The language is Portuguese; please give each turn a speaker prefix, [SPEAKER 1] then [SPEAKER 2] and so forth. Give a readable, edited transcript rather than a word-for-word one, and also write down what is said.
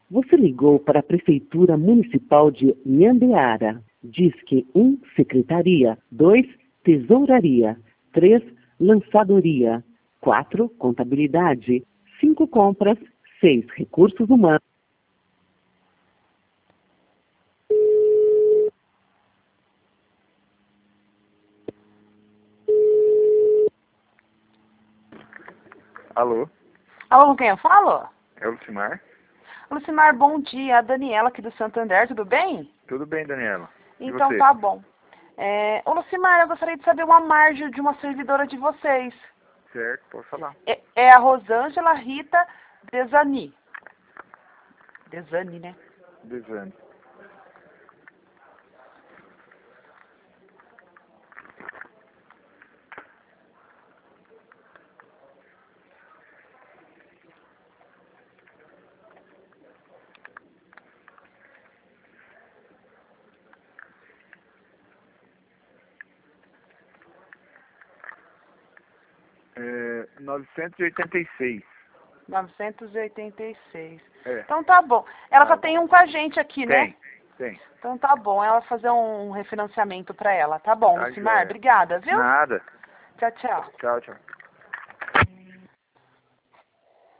[SPEAKER 1] Você ligou para a Prefeitura Municipal de Nhandeara. Disque 1, Secretaria. 2, Tesouraria. 3, Lançadoria. 4, Contabilidade. 5, Compras. 6, Recursos Humanos.
[SPEAKER 2] Alô,
[SPEAKER 3] Alô, com quem eu falo?
[SPEAKER 2] é o Lucimar?
[SPEAKER 3] Lucimar, bom dia. A Daniela aqui do Santander, tudo bem?
[SPEAKER 2] Tudo bem, Daniela? E
[SPEAKER 3] Então
[SPEAKER 2] você?
[SPEAKER 3] tá bom. Ô Lucimar, eu gostaria de saber uma margem de uma servidora de vocês.
[SPEAKER 2] Certo, pode falar.
[SPEAKER 3] É a Rosângela Rita Desani. Desani, né?
[SPEAKER 2] Desane. É, 986.
[SPEAKER 3] 986.
[SPEAKER 2] É.
[SPEAKER 3] Então tá bom. Ela
[SPEAKER 2] Tá
[SPEAKER 3] só
[SPEAKER 2] bom.
[SPEAKER 3] tem um com a gente aqui, né?
[SPEAKER 2] Tem.
[SPEAKER 3] Então tá bom. Ela vai fazer um refinanciamento pra ela. Tá bom,
[SPEAKER 2] Tá
[SPEAKER 3] Lucimar?
[SPEAKER 2] joia.
[SPEAKER 3] Obrigada, viu?
[SPEAKER 2] Nada.
[SPEAKER 3] Tchau, tchau.
[SPEAKER 2] Tchau, tchau.